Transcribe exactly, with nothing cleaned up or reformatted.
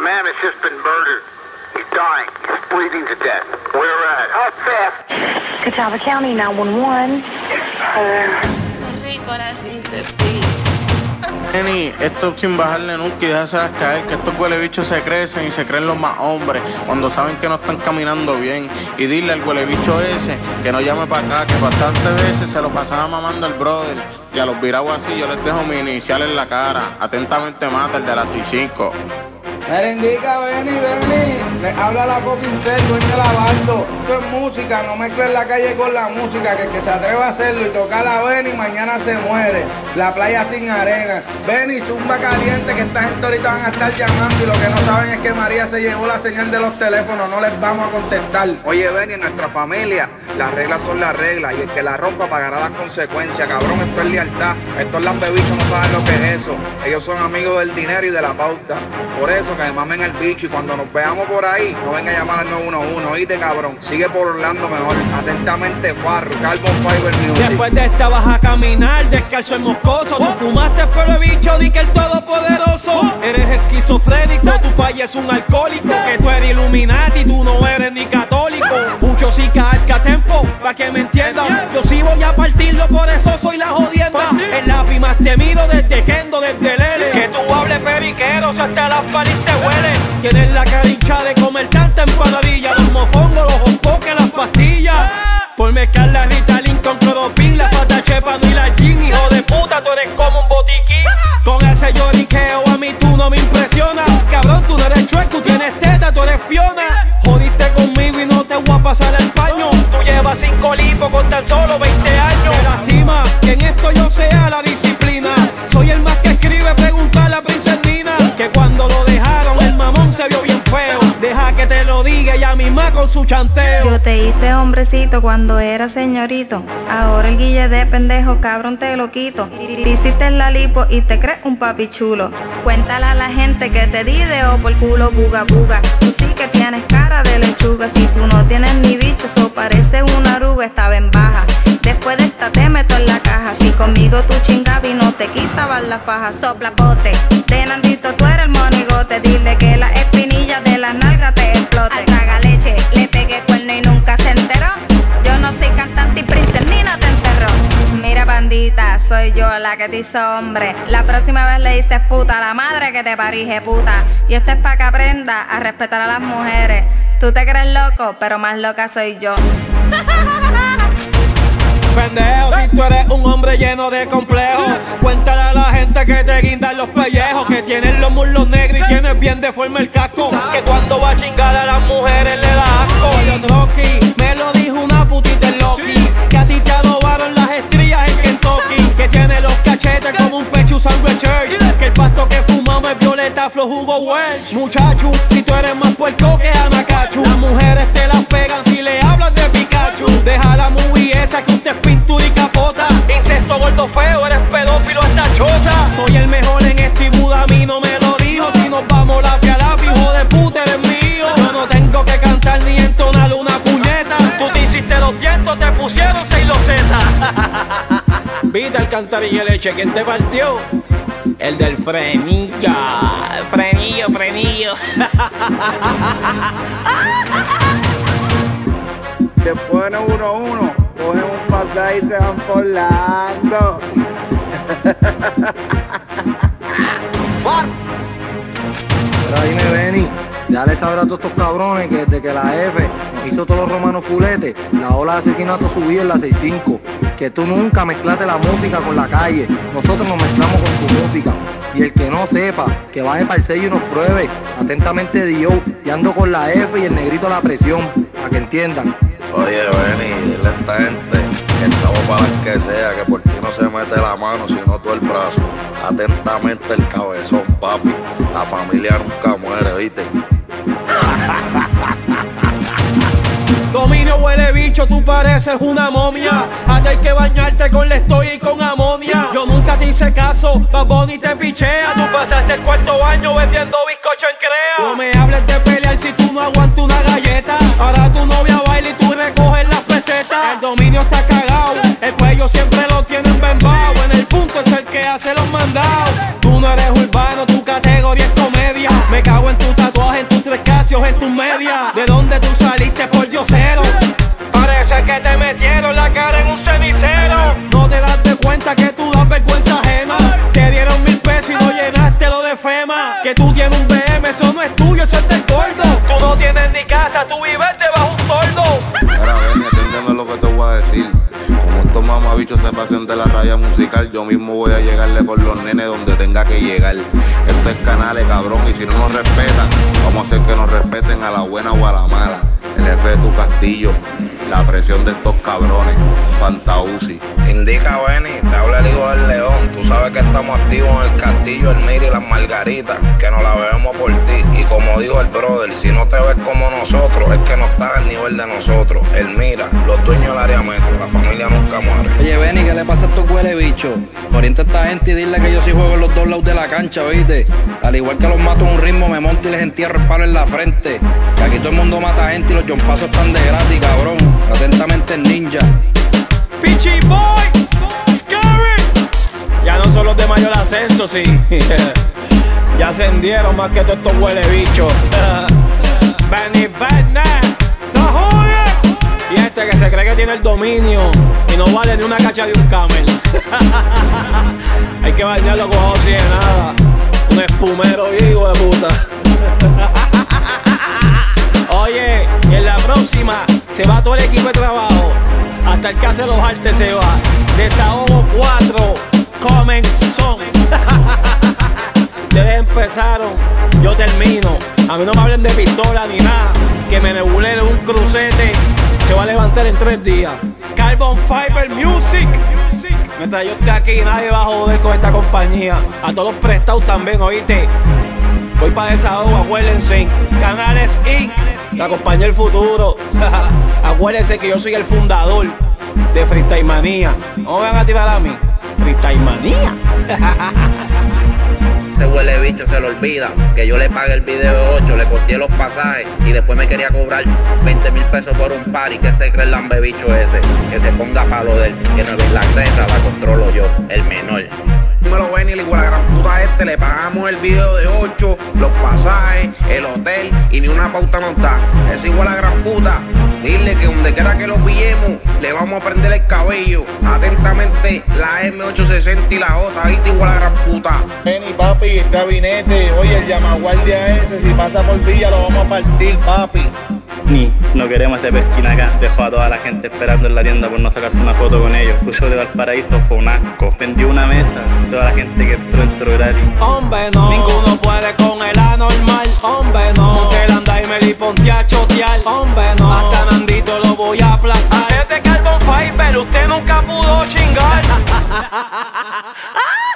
man has just been murdered. He's dying. He's bleeding to death. Where at? How fast? Catawba County nine one one. Rico la hiciste, bitch. Jenny, esto sin bajarle nunca y déjaselas caer, que estos huele bichos se crecen y se creen los más hombres cuando saben que no están caminando bien. Y dile al huele bicho ese que no llame para acá, que bastantes veces se lo pasaba mamando el brother. Y a los virados así yo les dejo mi inicial en la cara. Atentamente mata el de la seis cinco. Merenguica, vení, vení. Le habla la fucking ser, dueño lavando. Esto es música, no mezcles la calle con la música. Que el que se atreva a hacerlo y tocar la Beni mañana se muere. La playa sin arena. Beni, zumba caliente, que esta gente ahorita van a estar llamando. Y lo que no saben es que María se llevó la señal de los teléfonos. No les vamos a contestar. Oye, Beni, en nuestra familia, las reglas son las reglas. Y el que la rompa pagará las consecuencias. Cabrón, esto es lealtad. Estos lambebichos no saben lo que es eso. Ellos son amigos del dinero y de la pauta. Por eso que me mamen el bicho y cuando nos veamos por ahí, no venga a llamar al nueve uno uno, oíste cabrón, sigue por Orlando mejor, atentamente Farro, Carbon Fiber Music. Después de esta vas a caminar, descalzo en moscoso, tú fumaste pero el bicho, di que el todopoderoso, eres esquizofrénico, tu país es un alcohólico, que tú eres Illuminati, tú no eres ni católico, mucho sí calca tempo, pa' que me entiendan, yo sí voy a partirlo, por eso soy la jodienda, el lápiz más temido desde Kendo, desde Lele, que tú hables periquero, si hasta las palitas te huele. Tienes la caricha de comer tanta empanadilla, los mofongos, los hotpoques, las pastillas. Por mezclar la Ritalin con cloropin, la pata chepano y la gin. Hijo de puta, tú eres como un botiquín. Con ese lloriqueo a mí tú no me impresionas. Cabrón, tú no eres Shrek, tú tienes teta, tú eres Fiona. Jodiste conmigo y no te voy a pasar el paño. Tú llevas cinco lipos con tan solo veinte años. Me lastima que en esto yo sea la disciplina. Soy el más que escribe, pregunta a la princesina. Que cuando lo dejaron el mamón se vio bien feo. Deja que te lo diga ella misma con su chanteo. Yo te hice hombrecito cuando era señorito. Ahora el guille de pendejo, cabrón, te lo quito. Te hiciste la lipo y te crees un papi chulo. Cuéntale a la gente que te di de o por culo buga buga. Tú sí que tienes cara de lechuga. Si tú no tienes ni bicho, eso parece una arruga, estaba en baja. Después de esta te meto en la caja. Si conmigo tú chingabas y no te quitaban las fajas. Sopla bote, de Nandito tú eres el monigote. Dile que la espinilla de la nalga te explote. Al traga leche, le pegué cuerno y nunca se enteró. Yo no soy cantante y princesa ni no te enterró. Mira bandita, soy yo la que te hizo hombre. La próxima vez le dices puta a la madre que te parije puta. Y esto es pa' que aprenda a respetar a las mujeres. Tú te crees loco, pero más loca soy yo. Pendejo, si tú eres un hombre lleno de complejos, cuéntale a la gente que te guindan los pellejos, que tienes los muslos negros y tienes bien deforme el casco, que cuando va a chingar a las mujeres le da asco. Yo troqui, me lo dijo una putita en Loki, que a ti te adobaron las estrías en Kentucky, que tiene los cachetes como un pecho usando el church, que el pasto que fumamos es violeta flow Hugo Welch. Muchacho, si tú eres más puerco que Anacachu, las mujeres te las pegan si le hablas de Pikachu. Deja la movie esa que usted es pintura y capota. Incesto gordo feo, eres pedófilo hasta chocha. Soy el mejor en esto y Buda a mí no me lo dijo. Si nos vamos lápiz a lápiz, hijo de puta eres mío. Yo no tengo que cantar ni entonar una puñeta. Tú te hiciste los dientos, te pusieron seis losetas. Viste alcantarilla de leche, ¿quién te partió? El del frenillo. Frenillo, frenillo. Después de uno a uno, cogen un pasaje y se van por Orlando. Pero dime, Beni, dale saber a todos estos cabrones que desde que la F nos hizo todos los romanos fuletes, la ola de asesinato subió en la seis cinco. Que tú nunca mezclaste la música con la calle, nosotros nos mezclamos con tu música. Y el que no sepa, que baje para el sello y nos pruebe. Atentamente Dio, y ando con la F y el negrito a la presión, para que entiendan. Oye, Beni, dile a esta gente que estamos para el que sea, que por ti no se mete la mano, sino tú el brazo. Atentamente el cabezón, papi. La familia nunca muere, ¿oíste? Dominio huele bicho, tú pareces una momia. Hasta hay que bañarte con la estoy y con amonia. Yo nunca te hice caso, Bad Bunny te pichea. Tú pasaste el cuarto baño vendiendo bizcocho en crea. No me hables de pelear si tú no aguantas una galleta. Ahora tu novia baila y tú recoges las pesetas. El dominio está cagado, el cuello siempre lo tienen bembao. En el punto es el que hace los mandados. Tú no eres urbano, tu categoría es comedia. Me cago en tu tatuaje. media. ¿De dónde tú saliste, por diosero? Parece que te metieron la cara en un cenicero. No te das de cuenta que tú das vergüenza ajena. Te dieron mil pesos y no llenaste lo de FEMA. Que tú tienes un B M, eso no es tuyo, eso es del gordo. Tú no tienes ni casa, tú vives debajo un tordo. Ahora ven, atiéndeme lo que te voy a decir. Como estos mamabichos se pasen de la raya musical, yo mismo voy a llegarle con los nenes donde tenga que llegar. Esto es Canales, cabrón, y si no nos respetan, vamos a hacer que nos respeten a la buena o a la mala. El jefe de tu castillo, la presión de estos cabrones, Fantausi. Indica, Benny, te habla el hijo del león. Tú sabes que estamos activos en el castillo, el Miri y las margaritas, que nos la bebemos por ti. Y como dijo el brother, si no te ves como nosotros, es que no estás al nivel de nosotros. El Mira, los dueños del área metro, la familia nunca muere. Oye, Benny, ¿qué le pasa a estos huele bichos? Orienta a esta gente y dile que yo sí juego en los dos lados de la cancha, ¿viste? Al igual que los mato en un ritmo, me monto y les entierro el palo en la frente. Que aquí todo el mundo mata gente y los jompazos están de gratis, cabrón. Atentamente el ninja. Pichi Boy, Scary. Ya no son los de mayor ascenso, sí. Ya ascendieron más que todos estos huele bichos. Benny Bennett, no joder. Y este que se cree que tiene el dominio y no vale ni una cacha de un camel. Hay que bañarlo con ojos y de nada. Un espumero hijo de puta. Oye, y en la próxima se va todo el equipo de trabajo. Hasta el que hace los artes se va. Desahogo cuatro, comenzó. Ustedes empezaron, yo termino. A mí no me hablen de pistola ni nada. Que me nebulen un crucete se va a levantar en tres días. Carbon Fiber Music. Mientras yo esté aquí, nadie va a joder con esta compañía. A todos los prestados también, oíste. Voy para Desahogo, acuérdense. Canales incorporated, la compañía del futuro. Acuérdense que yo soy el fundador de Freestyle Manía. No me van a tirar a mí. Freestyle Manía. Ese huele bicho se le olvida que yo le pagué el video ocho, le costé los pasajes y después me quería cobrar veinte mil pesos por un par. Y que se cree el lambe bicho ese, que se ponga palo de él, que no es la creta, la controlo yo, el menor. Me lo ven y le igual a la gran puta este, le pagamos el video de ocho, los pasajes, el hotel y ni una pauta nos da. Es igual a la gran puta. Dile que donde quiera que lo pillemos, le vamos a prender el cabello. Atentamente, la M ochocientos sesenta y la J, ¿viste? Igual a la gran puta. Benny, papi, el gabinete. Oye, el llamaguardia ese, si pasa por Villa, lo vamos a partir, papi. Ni, no queremos ese pesquín acá. Dejó a toda la gente esperando en la tienda por no sacarse una foto con ellos. Tu show de Valparaíso fue un asco. Vendió una mesa, toda la gente que entró entró gratis. Hombre, no, ninguno puede con el anormal. Hombre, no, monte el anda y me di ponte a chotear. Hombre, no, hasta Nandito lo voy a aplastar. Este Carbon Fiber, usted nunca pudo chingar.